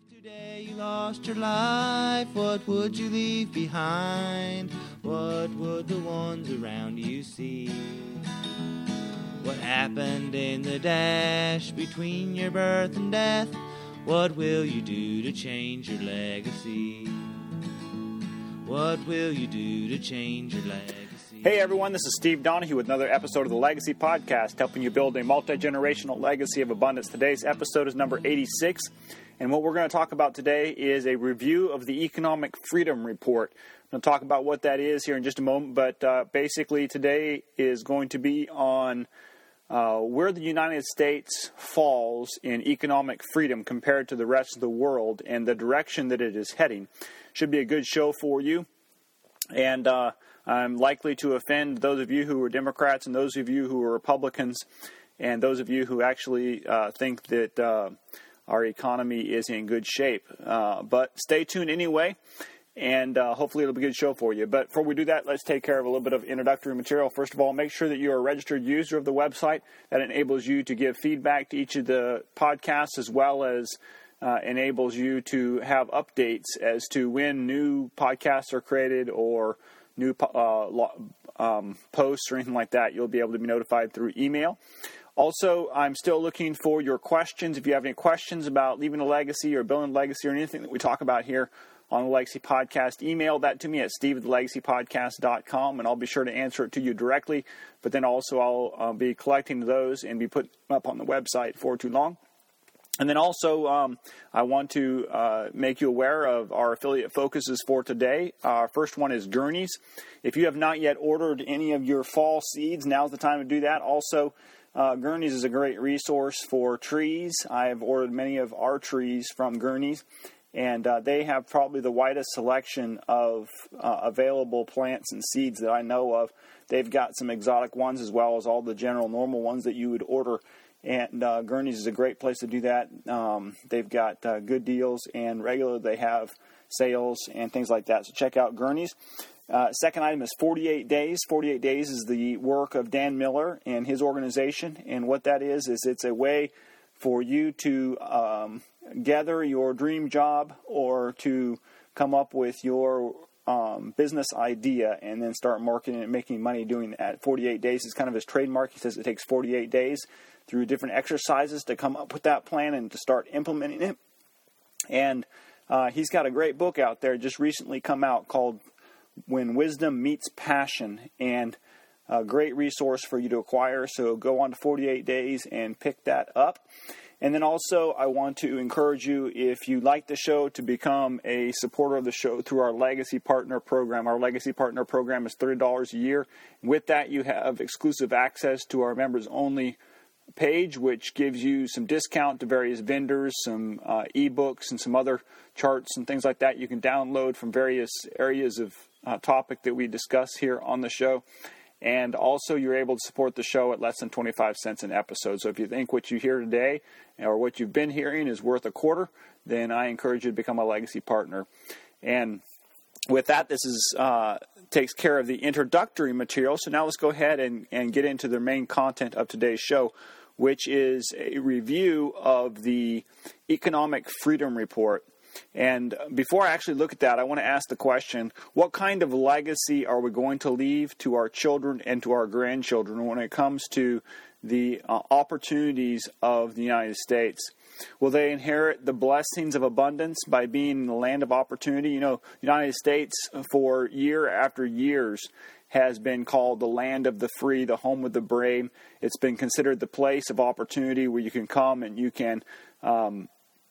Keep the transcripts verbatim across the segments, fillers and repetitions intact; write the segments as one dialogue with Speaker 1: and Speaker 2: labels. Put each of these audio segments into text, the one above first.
Speaker 1: Today you lost your life, what would you leave behind? What would the ones around you see? What happened in the dash between your birth and death? What will you do to change your legacy? What will you do to change your legacy?
Speaker 2: Hey everyone, this is Steve Donahue with another episode of the Legacy Podcast, helping you build a multi-generational legacy of abundance. Today's episode is number eighty-six, and what we're going to talk about today is a review of the Economic Freedom Report. I'm going to talk about what that is here in just a moment, but uh, basically today is going to be on uh, where the United States falls in economic freedom compared to the rest of the world and the direction that it is heading. Should be a good show for you, and uh, I'm likely to offend those of you who are Democrats and those of you who are Republicans and those of you who actually uh, think that uh, our economy is in good shape. Uh, but stay tuned anyway, and uh, hopefully it'll be a good show for you. But before we do that, let's take care of a little bit of introductory material. First of all, make sure that you're a registered user of the website. That enables you to give feedback to each of the podcasts, as well as uh, enables you to have updates as to when new podcasts are created or new uh, um, posts or anything like that. You'll be able to be notified through email. Also, I'm still looking for your questions. If you have any questions about leaving a legacy or building a legacy or anything that we talk about here on the Legacy Podcast, email that to me at steve at the legacy podcast dot com, and I'll be sure to answer it to you directly. But then also I'll uh, be collecting those and be put up on the website before too long. And then also, um, I want to uh, make you aware of our affiliate focuses for today. Our first one is Gurneys. If you have not yet ordered any of your fall seeds, now's the time to do that. Also, uh, Gurneys is a great resource for trees. I have ordered many of our trees from Gurneys, and uh, they have probably the widest selection of uh, available plants and seeds that I know of. They've got some exotic ones as well as all the general normal ones that you would order. And uh, Gurneys is a great place to do that. Um, they've got uh, good deals, and regularly they have sales and things like that. So check out Gurneys. Uh, second item is forty-eight days. forty-eight days is the work of Dan Miller and his organization. And what that is, is it's a way for you to um, gather your dream job or to come up with your um, business idea and then start marketing and making money doing that. forty-eight days is kind of his trademark. He says it takes forty-eight days through different exercises to come up with that plan and to start implementing it. And uh, he's got a great book out there just recently come out called When Wisdom Meets Passion, and a great resource for you to acquire. So go on to forty-eight days and pick that up. And then also I want to encourage you, if you like the show, to become a supporter of the show through our Legacy Partner Program. Our Legacy Partner Program is thirty dollars a year. With that, you have exclusive access to our members-only page, which gives you some discount to various vendors, some uh, ebooks, and some other charts and things like that you can download from various areas of uh, topic that we discuss here on the show. And also, you're able to support the show at less than twenty-five cents an episode. So if you think what you hear today or what you've been hearing is worth a quarter, then I encourage you to become a Legacy Partner. And with that, this is uh, takes care of the introductory material. So now let's go ahead and, and get into the main content of today's show, which is a review of the Economic Freedom Report. And before I actually look at that, I want to ask the question, what kind of legacy are we going to leave to our children and to our grandchildren when it comes to the uh, opportunities of the United States? Will they inherit the blessings of abundance by being in the land of opportunity? You know, the United States for year after years has been called the land of the free, the home of the brave. It's been considered the place of opportunity where you can come and you can um,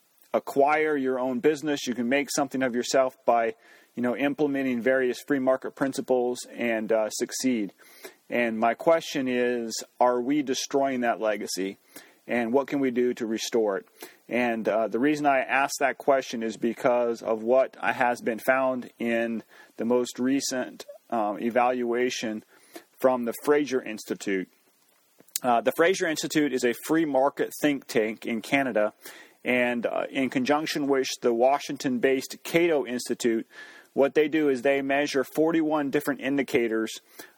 Speaker 2: acquire your own business. You can make something of yourself by, you know, implementing various free market principles and uh, succeed. And my question is, are we destroying that legacy? And what can we do to restore it? And uh, the reason I ask that question is because of what has been found in the most recent um, evaluation from the Fraser Institute. Uh, the Fraser Institute is a free market think tank in Canada, and uh, in conjunction with the Washington-based Cato Institute, what they do is they measure forty-one different indicators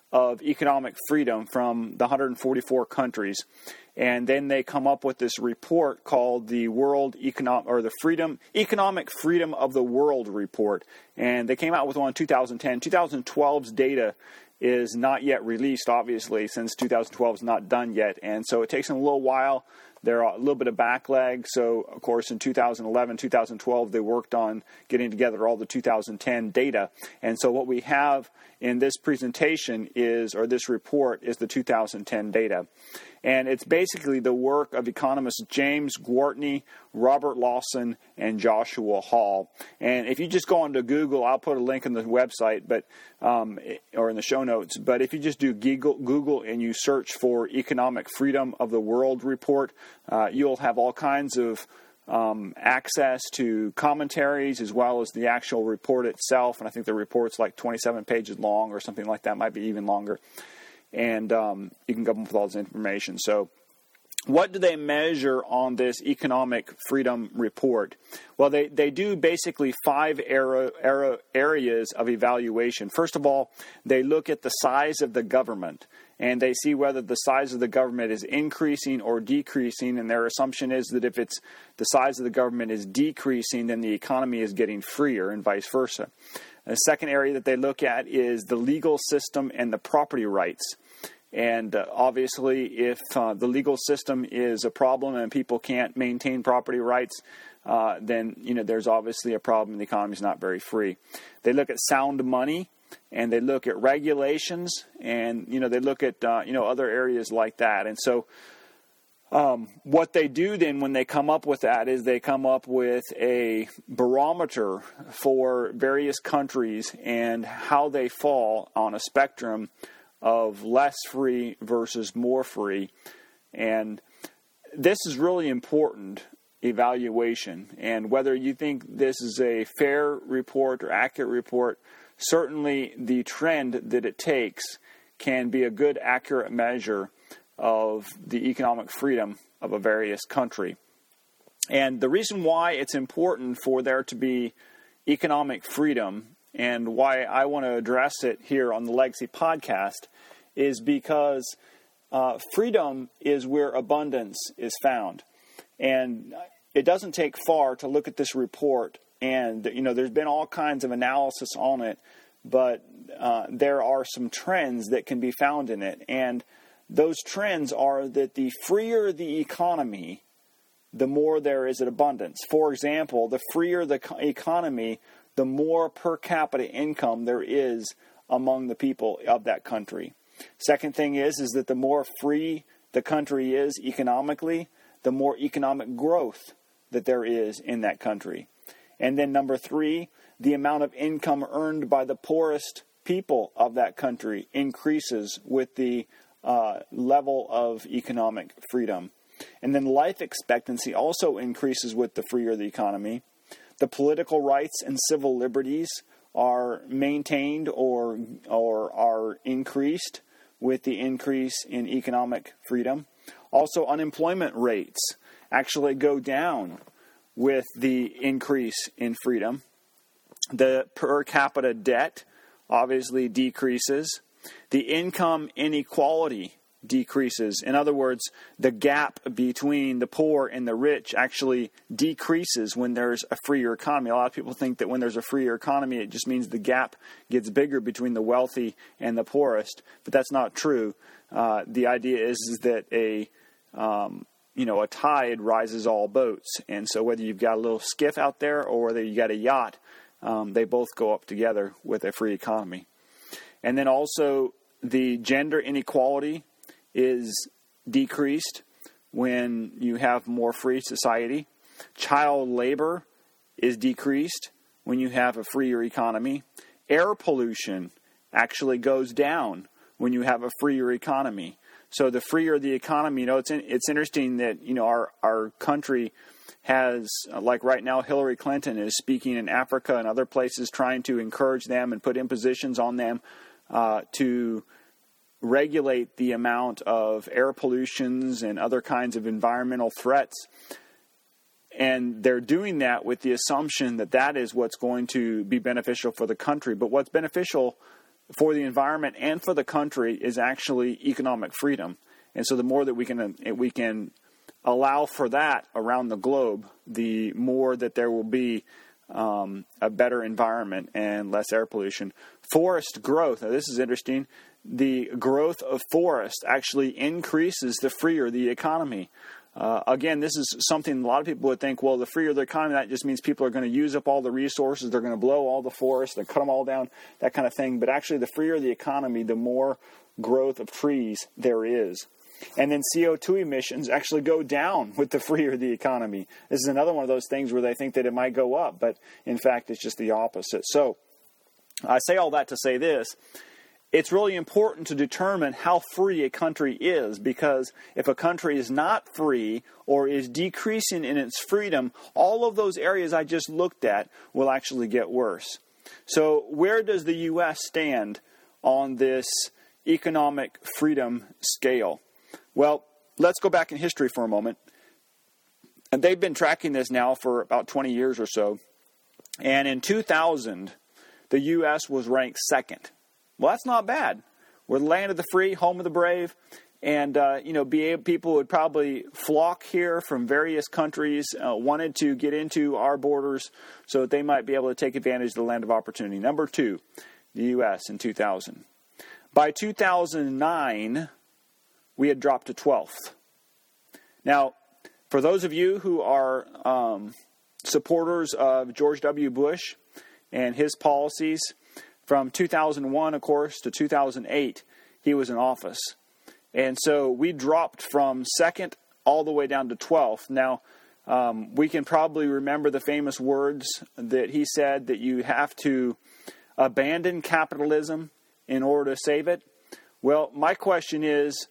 Speaker 2: of economic freedom from the one hundred forty-four countries. And then they come up with this report called the World Economic or the Freedom Economic Freedom of the World Report. And they came out with one in two thousand ten. twenty twelve's data is not yet released, obviously, since two thousand twelve is not done yet. And so it takes them a little while. There are a little bit of backlag. So, of course, in two thousand eleven, two thousand twelve, they worked on getting together all the two thousand ten data. And so what we have in this presentation is, or this report, is the two thousand ten data. And it's basically the work of economists James Gwartney, Robert Lawson, and Joshua Hall. And if you just go onto Google, I'll put a link in the website, but um, or in the show notes. But if you just do Google, Google and you search for Economic Freedom of the World Report, uh, you'll have all kinds of um, access to commentaries as well as the actual report itself. And I think the report's like twenty-seven pages long or something like that, might be even longer. And um, you can come up with all this information. So what do they measure on this economic freedom report? Well, they, they do basically five era, era, areas of evaluation. First of all, they look at the size of the government, and they see whether the size of the government is increasing or decreasing. And their assumption is that if it's the size of the government is decreasing, then the economy is getting freer and vice versa. The second area that they look at is the legal system and the property rights. And uh, obviously, if uh, the legal system is a problem and people can't maintain property rights, uh, then you know there's obviously a problem and the economy is not very free. They look at sound money, and they look at regulations, and you know they look at uh, you know other areas like that. And so Um, what they do then when they come up with that is they come up with a barometer for various countries and how they fall on a spectrum of less free versus more free. And this is really important evaluation. And whether you think this is a fair report or accurate report, certainly the trend that it takes can be a good, accurate measure of the economic freedom of a various country. And the reason why it's important for there to be economic freedom and why I want to address it here on the Legacy Podcast is because uh, freedom is where abundance is found. And it doesn't take far to look at this report, and you know there's been all kinds of analysis on it, but uh, there are some trends that can be found in it. And those trends are that the freer the economy, the more there is an abundance. For example, the freer the economy, the more per capita income there is among the people of that country. Second thing is, is that the more free the country is economically, the more economic growth that there is in that country. And then number three, the amount of income earned by the poorest people of that country increases with the Uh, level of economic freedom. And then life expectancy also increases with the freer the economy. The political rights and civil liberties are maintained or or are increased with the increase in economic freedom. Also, unemployment rates actually go down with the increase in freedom. The per capita debt obviously decreases. The income inequality decreases. In other words, the gap between the poor and the rich actually decreases when there's a freer economy. A lot of people think that when there's a freer economy, it just means the gap gets bigger between the wealthy and the poorest. But that's not true. Uh, the idea is, is that a um, you know a tide rises all boats, and so whether you've got a little skiff out there or whether you got a yacht, um, they both go up together with a free economy. And then also the gender inequality is decreased when you have more free society. Child labor is decreased when you have a freer economy. Air pollution actually goes down when you have a freer economy. So the freer the economy, you know, it's in, it's interesting that, you know, our, our country has, like right now, Hillary Clinton is speaking in Africa and other places trying to encourage them and put impositions on them Uh, to regulate the amount of air pollutions and other kinds of environmental threats. And they're doing that with the assumption that that is what's going to be beneficial for the country. But what's beneficial for the environment and for the country is actually economic freedom. And so the more that we can we can allow for that around the globe, the more that there will be um, a better environment and less air pollution. Forest growth. Now, this is interesting. The growth of forest actually increases the freer the economy. Uh, again, this is something a lot of people would think, well, the freer the economy, that just means people are going to use up all the resources, they're going to blow all the forests, they cut them all down, that kind of thing. But actually, the freer the economy, the more growth of trees there is. And then C O two emissions actually go down with the freer the economy. This is another one of those things where they think that it might go up, but in fact, it's just the opposite. So I say all that to say this. It's really important to determine how free a country is, because if a country is not free or is decreasing in its freedom, all of those areas I just looked at will actually get worse. So where does the U S stand on this economic freedom scale? Well, let's go back in history for a moment. And they've been tracking this now for about twenty years or so. And in two thousand, the U S was ranked second. Well, that's not bad. We're the land of the free, home of the brave, and uh, you know, be able, people would probably flock here from various countries, uh, wanted to get into our borders so that they might be able to take advantage of the land of opportunity. Number two, the U S in two thousand. By two thousand nine, we had dropped to twelfth. Now, for those of you who are um, supporters of George W. Bush and his policies, from two thousand one, of course, to two thousand eight, he was in office. And so we dropped from second all the way down to twelfth. Now, um, we can probably remember the famous words that he said, that you have to abandon capitalism in order to save it. Well, my question is,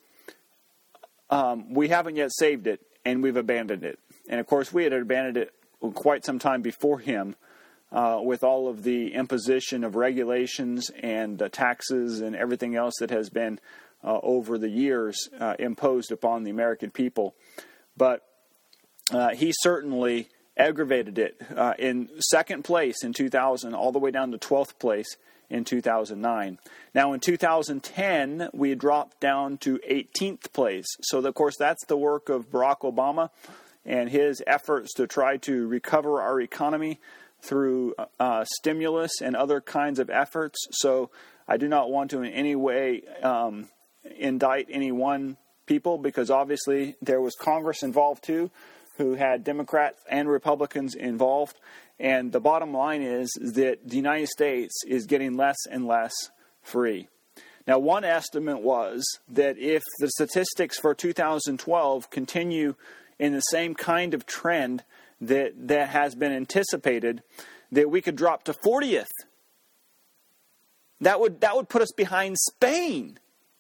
Speaker 2: um, we haven't yet saved it, and we've abandoned it. And, of course, we had abandoned it quite some time before him. Uh, with all of the imposition of regulations and uh, taxes and everything else that has been uh, over the years uh, imposed upon the American people. But uh, he certainly aggravated it uh, in second place in two thousand, all the way down to twelfth place in two thousand nine. Now, in two thousand ten, we dropped down to eighteenth place. So, of course, that's the work of Barack Obama and his efforts to try to recover our economy through uh, stimulus and other kinds of efforts. So I do not want to in any way um, indict any one people, because obviously there was Congress involved too, who had Democrats and Republicans involved. And the bottom line is that the United States is getting less and less free. Now, one estimate was that if the statistics for two thousand twelve continue in the same kind of trend that that has been anticipated, that we could drop to fortieth. That would that would put us behind Spain.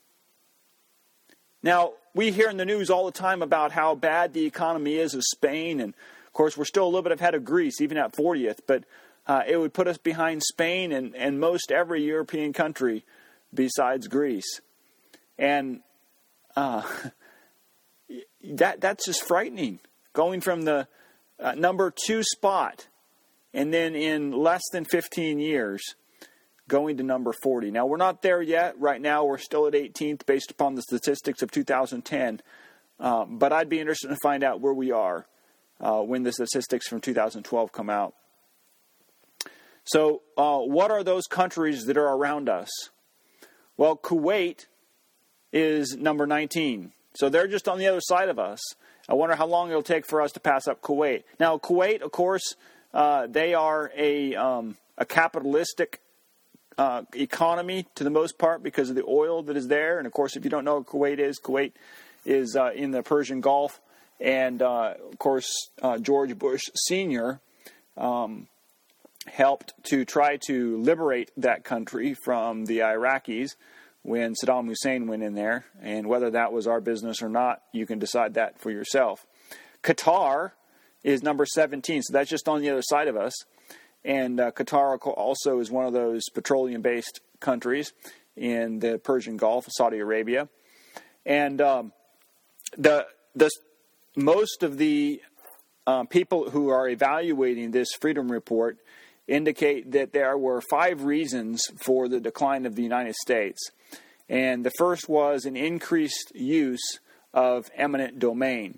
Speaker 2: Now, we hear in the news all the time about how bad the economy is of Spain, and of course we're still a little bit ahead of Greece, even at fortieth, but uh, it would put us behind Spain and, and most every European country besides Greece. And uh, that that's just frightening. Going from the Uh, number two spot, and then in less than fifteen years, going to number forty. Now, we're not there yet. Right now, we're still at eighteenth based upon the statistics of two thousand ten. Uh, but I'd be interested to find out where we are uh, when the statistics from two thousand twelve come out. So, uh, what are those countries that are around us? Well, Kuwait is number nineteen. So they're just on the other side of us. I wonder how long it'll take for us to pass up Kuwait. Now, Kuwait, of course, uh, they are a um, a capitalistic uh, economy to the most part because of the oil that is there. And, of course, if you don't know what Kuwait is, Kuwait is uh, in the Persian Gulf. And, uh, of course, uh, George Bush Senior um, helped to try to liberate that country from the Iraqis when Saddam Hussein went in there. And whether that was our business or not, you can decide that for yourself. Qatar is number seventeen, so that's just on the other side of us. And uh, Qatar also is one of those petroleum-based countries in the Persian Gulf, Saudi Arabia. And um, the the most of the uh, people who are evaluating this Freedom Report indicate that there were five reasons for the decline of the United States. And the first was an increased use of eminent domain.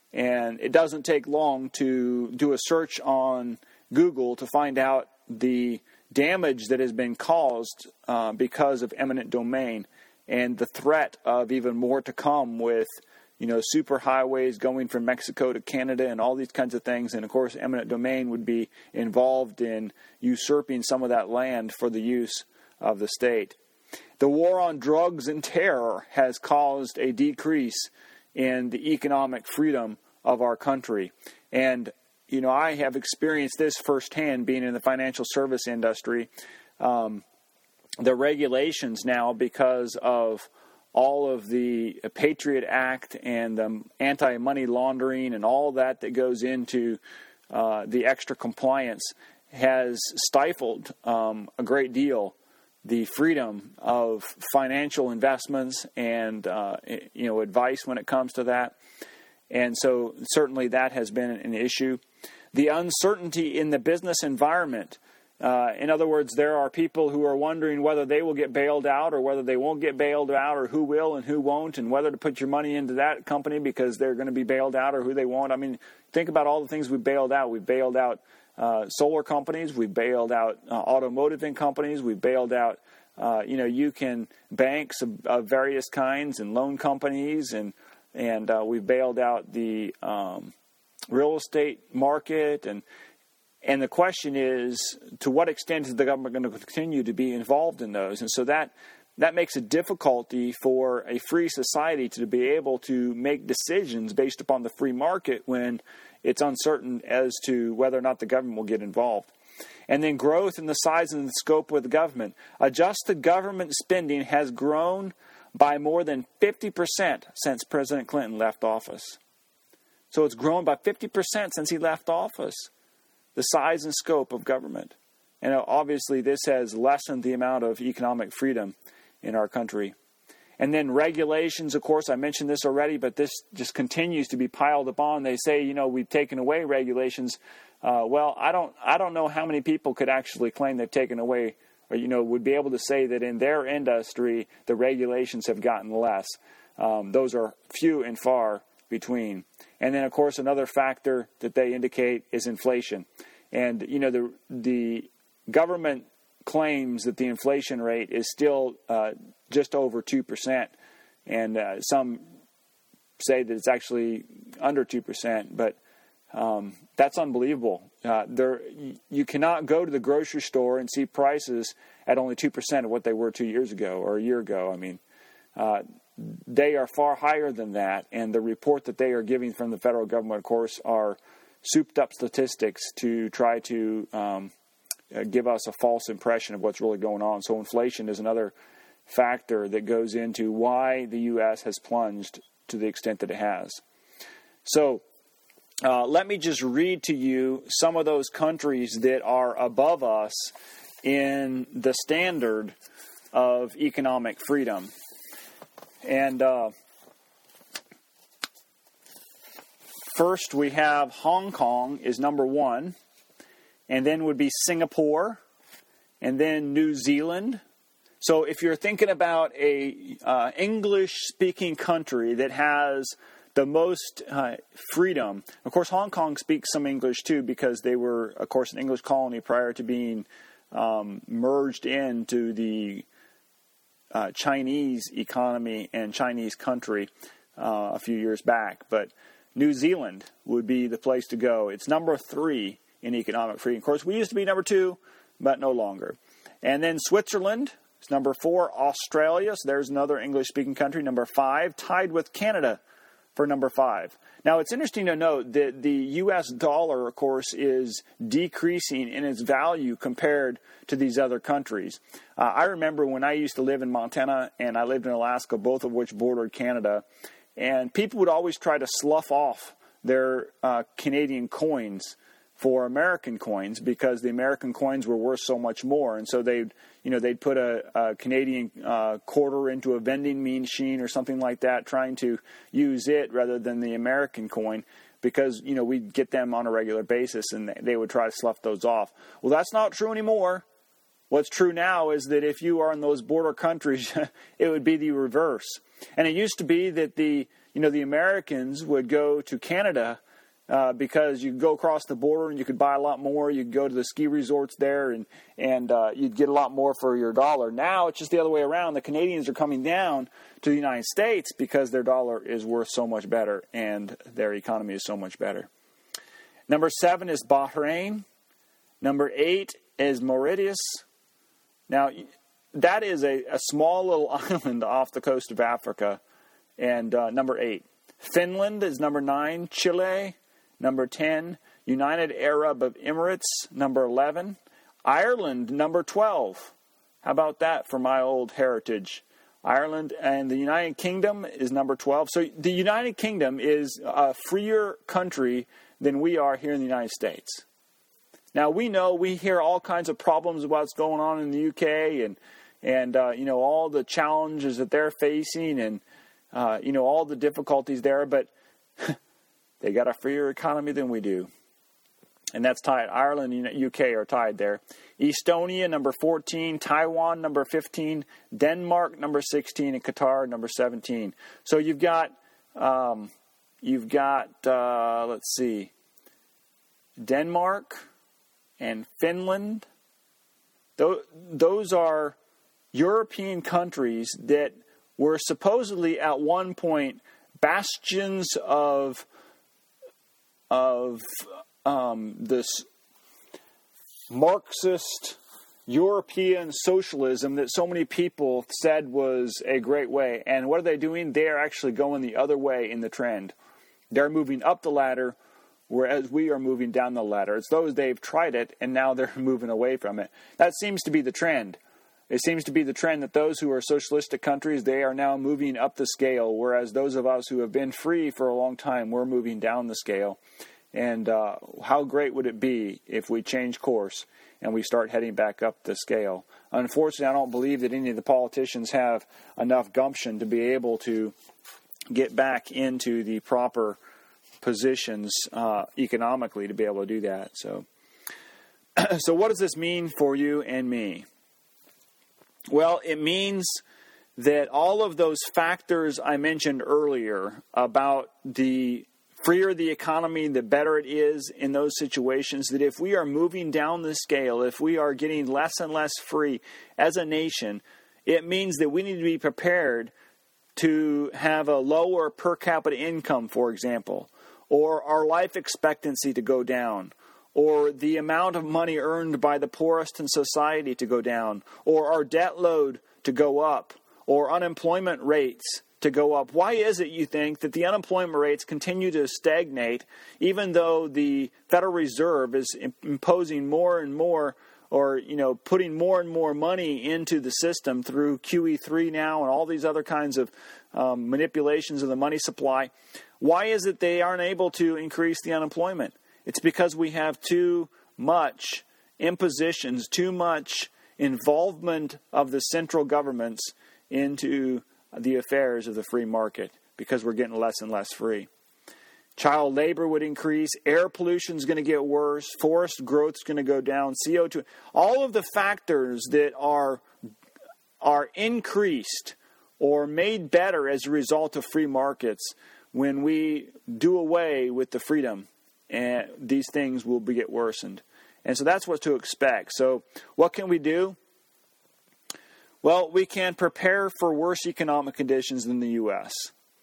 Speaker 2: And it doesn't take long to do a search on Google to find out the damage that has been caused uh, because of eminent domain, and the threat of even more to come with, you know, superhighways going from Mexico to Canada and all these kinds of things. And of course, eminent domain would be involved in usurping some of that land for the use of the state. The war on drugs and terror has caused a decrease in the economic freedom of our country. And, you know, I have experienced this firsthand being in the financial service industry. Um, the regulations now, because of all of the Patriot Act and the anti-money laundering and all that that goes into uh, the extra compliance, has stifled um, a great deal the freedom of financial investments and uh, you know advice when it comes to that. And so certainly that has been an issue. The uncertainty in the business environment. Uh, in other words, there are people who are wondering whether they will get bailed out or whether they won't get bailed out, or who will and who won't, and whether to put your money into that company because they're going to be bailed out, or who they won't. I mean, think about all the things we bailed out. We bailed out uh, solar companies. We bailed out uh, automotive companies. We bailed out, uh, you know, you can banks of, of various kinds and loan companies, and and uh, we've bailed out the um, real estate market. And And the question is, to what extent is the government going to continue to be involved in those? And so that that makes it difficulty for a free society to be able to make decisions based upon the free market when it's uncertain as to whether or not the government will get involved. And then growth in the size and the scope of the government. Adjusted government spending has grown by more than fifty percent since President Clinton left office. So it's grown by fifty percent since he left office. The size and scope of government. And obviously this has lessened the amount of economic freedom in our country. And then regulations, of course, I mentioned this already, but this just continues to be piled upon. They say, you know, we've taken away regulations. Uh, well, I don't I don't know how many people could actually claim they've taken away, or, you know, would be able to say that in their industry, the regulations have gotten less. Um, those are few and far between. And then, of course, another factor that they indicate is inflation. And, you know, the the government claims that the inflation rate is still uh, just over two percent. And uh, some say that it's actually under two percent. But um, that's unbelievable. Uh, there, you cannot go to the grocery store and see prices at only two percent of what they were two years ago or a year ago. I mean, uh, they are far higher than that, and the report that they are giving from the federal government, of course, are souped-up statistics to try to um, uh, give us a false impression of what's really going on. So inflation is another factor that goes into why the U S has plunged to the extent that it has. So uh, let me just read to you some of those countries that are above us in the standard of economic freedom. And uh, first we have Hong Kong is number one, and then would be Singapore, and then New Zealand. So if you're thinking about a uh, English-speaking country that has the most uh, freedom, of course Hong Kong speaks some English too, because they were, of course, an English colony prior to being um, merged into the Uh, Chinese economy and Chinese country uh, a few years back. But New Zealand would be the place to go. It's number three in economic freedom. Of course, we used to be number two, but no longer. And then Switzerland is number four. Australia, so there's another English-speaking country, number five, tied with Canada for number five. Now, it's interesting to note that the U S dollar, of course, is decreasing in its value compared to these other countries. Uh, I remember when I used to live in Montana and I lived in Alaska, both of which bordered Canada, and people would always try to slough off their uh, Canadian coins for American coins because the American coins were worth so much more. And so they'd, you know, they'd put a, a Canadian uh, quarter into a vending machine or something like that, trying to use it rather than the American coin. because, you know, we'd get them on a regular basis and they would try to slough those off. Well, that's not true anymore. What's true now is that if you are in those border countries, it would be the reverse. And it used to be that the, you know, the Americans would go to Canada uh, because you could go across the border and you could buy a lot more. You could go to the ski resorts there and, and uh, you'd get a lot more for your dollar. Now it's just the other way around. The Canadians are coming down to the United States because their dollar is worth so much better and their economy is so much better. Number seven is Bahrain. Number eight is Mauritius. Now, that is a, a small little island off the coast of Africa. And uh, number eight. Finland is number nine. Chile, number ten. United Arab Emirates, number eleven. Ireland, number twelve. How about that for my old heritage? Ireland and the United Kingdom is number twelve. So the United Kingdom is a freer country than we are here in the United States. Now, we know, we hear all kinds of problems about what's going on in the U K and, and uh, you know, all the challenges that they're facing and, uh, you know, all the difficulties there. But they got a freer economy than we do. And that's tied. Ireland and U K are tied there. Estonia, number fourteen. Taiwan, number fifteen. Denmark, number sixteen. And Qatar, number seventeen. So you've got, um, you've got, uh, let's see, Denmark and Finland. Those, those are European countries that were supposedly at one point bastions of of um, this Marxist European socialism that so many people said was a great way. And what are they doing? They are actually going the other way in the trend. They're moving up the ladder, whereas we are moving down the ladder. It's those they've tried it, and now they're moving away from it. That seems to be the trend. It seems to be the trend that those who are socialistic countries, they are now moving up the scale, whereas those of us who have been free for a long time, we're moving down the scale. And uh, how great would it be if we change course and we start heading back up the scale? Unfortunately, I don't believe that any of the politicians have enough gumption to be able to get back into the proper positions uh, economically to be able to do that. So, so what does this mean for you and me? Well, it means that all of those factors I mentioned earlier about the freer the economy, the better it is in those situations, that if we are moving down the scale, if we are getting less and less free as a nation, it means that we need to be prepared to have a lower per capita income, for example, or our life expectancy to go down, or the amount of money earned by the poorest in society to go down, or our debt load to go up, or unemployment rates to go up. Why is it, you think, that the unemployment rates continue to stagnate, even though the Federal Reserve is imposing more and more, or, you know, putting more and more money into the system through Q E three now and all these other kinds of um, manipulations of the money supply? Why is it they aren't able to increase the unemployment? It's because we have too much impositions, too much involvement of the central governments into the affairs of the free market, because we're getting less and less free. Child labor would increase, air pollution is going to get worse, forest growth is going to go down, C O two. All of the factors that are, are increased or made better as a result of free markets, when we do away with the freedom, and these things will be get worsened. And so that's what to expect. So what can we do? Well, we can prepare for worse economic conditions than the U S.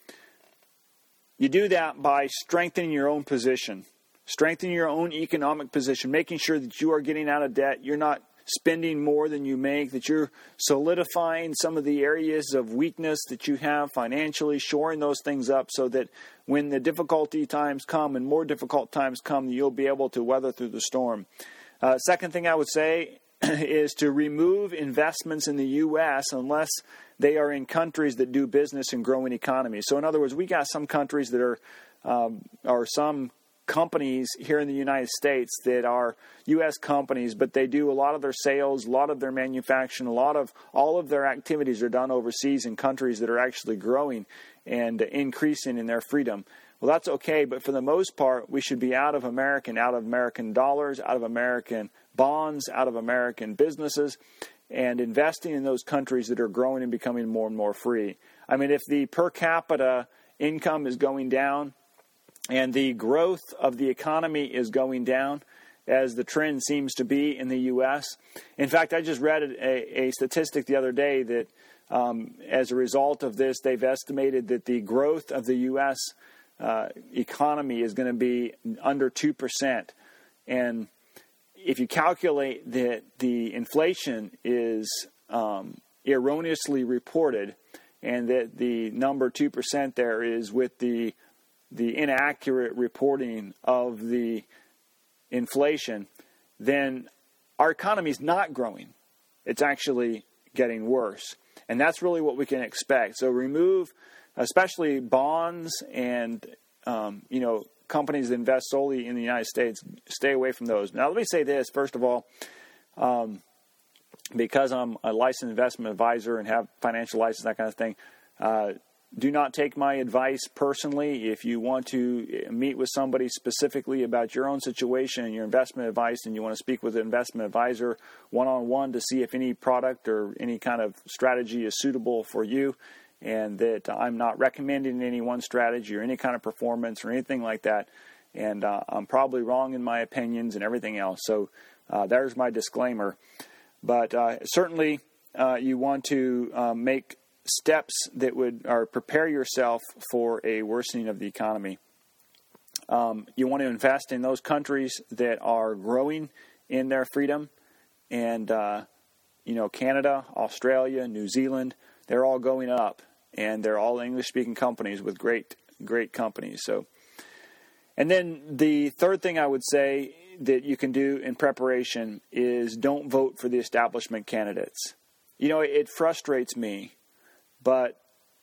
Speaker 2: You do that by strengthening your own position, strengthening your own economic position, making sure that you are getting out of debt, you're not spending more than you make, that you're solidifying some of the areas of weakness that you have financially, shoring those things up so that when the difficulty times come and more difficult times come, you'll be able to weather through the storm. Uh, second thing I would say is to remove investments in the U S unless they are in countries that do business and growing economies. So in other words, we got some countries that are, um, or some companies here in the United States that are U S companies, but they do a lot of their sales, a lot of their manufacturing, a lot of, all of their activities are done overseas in countries that are actually growing and increasing in their freedom. Well, that's okay, but for the most part, we should be out of American, out of American dollars, out of American bonds, out of American businesses, and investing in those countries that are growing and becoming more and more free. I mean, if the per capita income is going down and the growth of the economy is going down, as the trend seems to be in the U S. In fact, I just read a, a statistic the other day that um, as a result of this, they've estimated that the growth of the U S uh, economy is going to be under two percent. And if you calculate that the inflation is um, erroneously reported and that the number two percent there is with the the inaccurate reporting of the inflation, then our economy is not growing. It's actually getting worse. And that's really what we can expect. So remove, especially bonds and, um, you know, companies that invest solely in the United States, stay away from those. Now, let me say this, first of all, um, because I'm a licensed investment advisor and have financial license, that kind of thing, uh, do not take my advice personally. If you want to meet with somebody specifically about your own situation and your investment advice, and you want to speak with an investment advisor one-on-one to see if any product or any kind of strategy is suitable for you, and that I'm not recommending any one strategy or any kind of performance or anything like that, and uh, I'm probably wrong in my opinions and everything else. So uh, there's my disclaimer. But uh, certainly uh, you want to uh, make steps that would or prepare yourself for a worsening of the economy. Um, you want to invest in those countries that are growing in their freedom, and uh, you know, Canada, Australia, New Zealand, they're all going up, and they're all English-speaking companies with great, great companies. So, and then the third thing I would say that you can do in preparation is don't vote for the establishment candidates. You know, it frustrates me, but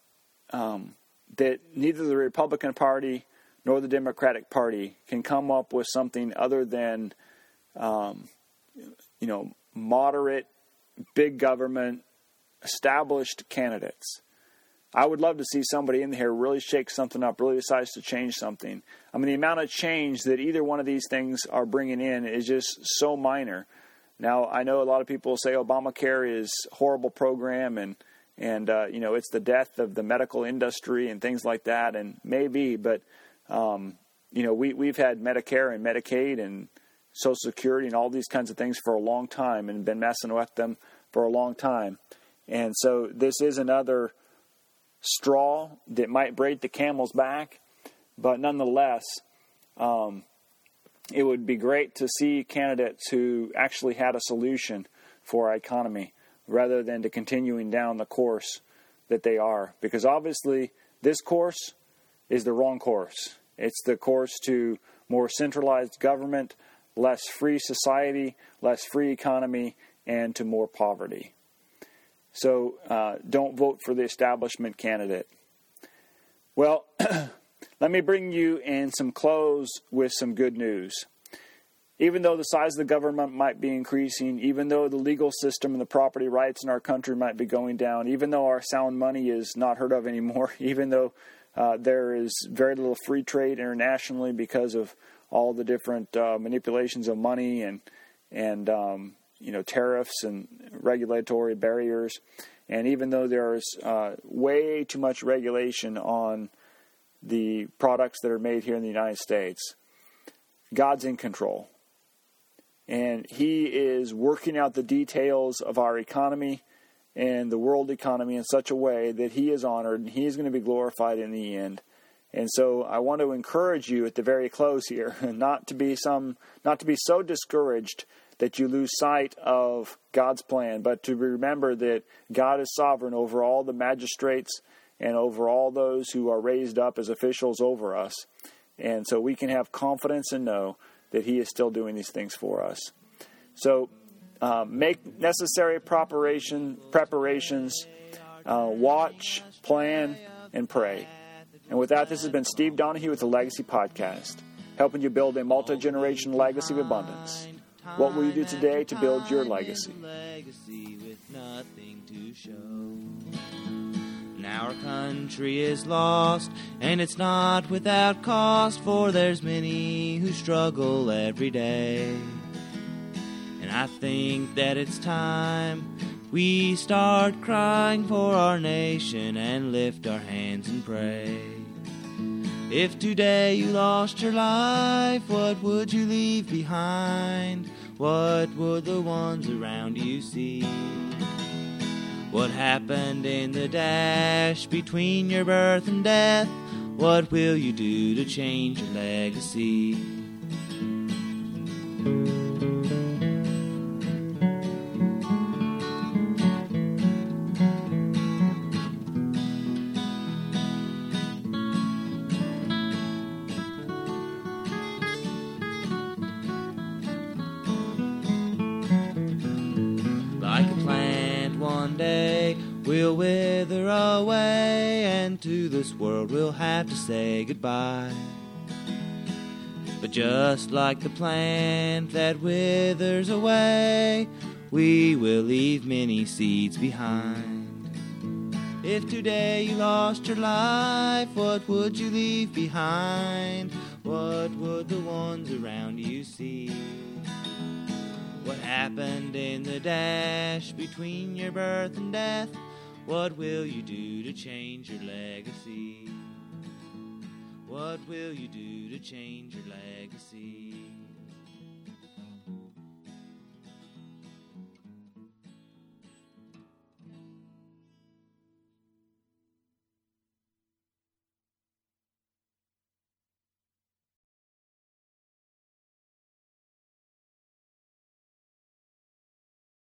Speaker 2: um, that neither the Republican Party nor the Democratic Party can come up with something other than, um, you know, moderate, big government, established candidates. I would love to see somebody in here really shake something up, really decides to change something. I mean, the amount of change that either one of these things are bringing in is just so minor. Now, I know a lot of people say Obamacare is a horrible program, and And, uh, you know, it's the death of the medical industry and things like that. And maybe, but, um, you know, we, we've had Medicare and Medicaid and Social Security and all these kinds of things for a long time and been messing with them for a long time. And so this is another straw that might break the camel's back. But nonetheless, um, it would be great to see candidates who actually had a solution for our economy, rather than to continuing down the course that they are. Because obviously, this course is the wrong course. It's the course to more centralized government, less free society, less free economy, and to more poverty. So uh, don't vote for the establishment candidate. Well, let me bring you in some close with some good news. Even though the size of the government might be increasing, even though the legal system and the property rights in our country might be going down, even though our sound money is not heard of anymore, even though uh, there is very little free trade internationally because of all the different uh, manipulations of money and and um, you know, tariffs and regulatory barriers, and even though there's uh, way too much regulation on the products that are made here in the United States, God's in control. And He is working out the details of our economy and the world economy in such a way that He is honored and He is going to be glorified in the end. And so I want to encourage you at the very close here, not to be some, not to be so discouraged that you lose sight of God's plan, but to remember that God is sovereign over all the magistrates and over all those who are raised up as officials over us. And so we can have confidence and know that He is still doing these things for us. So uh, make necessary preparation, preparations, uh, watch, plan, and pray. And with that, this has been Steve Donahue with the Legacy Podcast, helping you build a multi-generational legacy of abundance. What will you do today to build your legacy?
Speaker 1: Now our country is lost, and it's not without cost, for there's many who struggle every day. And I think that it's time we start crying for our nation and lift our hands and pray. If today you lost your life, what would you leave behind? What would the ones around you see? What happened in the dash between your birth and death? What will you do to change your legacy? Like a plant one day we'll wither away, and to this world we'll have to say goodbye. But just like the plant that withers away, we will leave many seeds behind. If today you lost your life, what would you leave behind? What would the ones around you see? What happened in the dash between your birth and death? What will you do to change your legacy? What will you do to change your legacy?